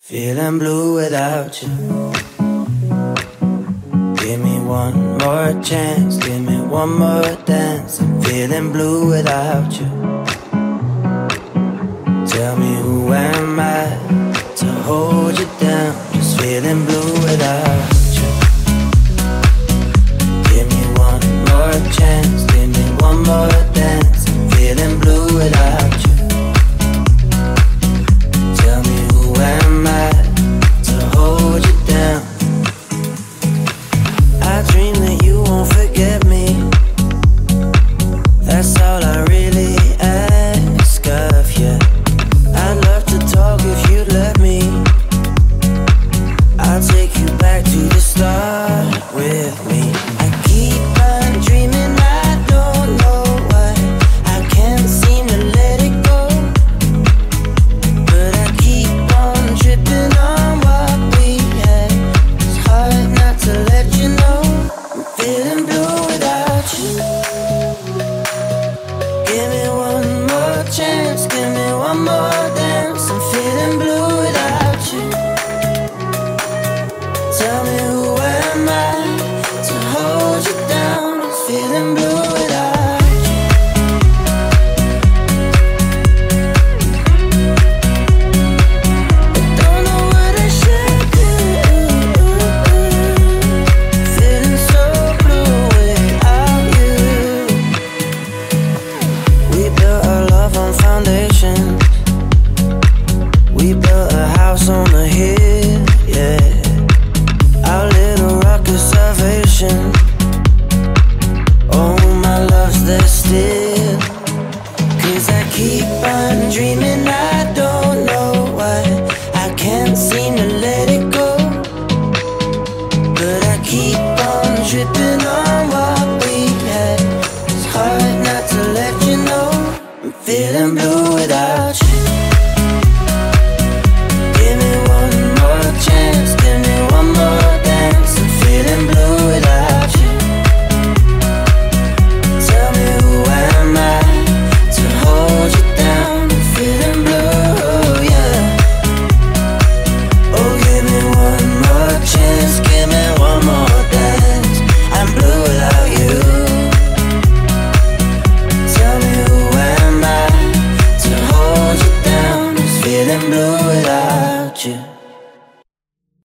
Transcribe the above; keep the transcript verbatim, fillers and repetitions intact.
Feeling blue without you. Give me one more chance, give me one more dance. I'm feeling blue without you. Tell me who am I to hold you down? Just feeling blue without you. Give me one more chance, give me one more dance. I'm feeling blue without you. Tell me who am I to hold you down? I dream that you won't forget me. That's all I really ask of you. I'd love to talk if you'd let me. I'll take you back to the start with me. I keep on dreaming, I don't know why. I can't seem to let it go, but I keep on tripping on what we had. It's hard not to let you know I'm feeling blue without you. Give me one more chance, give me one more dance. I'm feeling blue without you. Tell me who am I to hold you down? I'm feeling blue without you. I don't know what I should do. Feeling so blue without you. We built our love on foundation. We built a house on a hill, yeah. Our little rock is salvation. Oh, my love's there still. Cause I keep on dreaming, I don't know why. I can't seem to let it go, but I keep on tripping on what we had. It's hard not to let you know I'm feeling blue without you.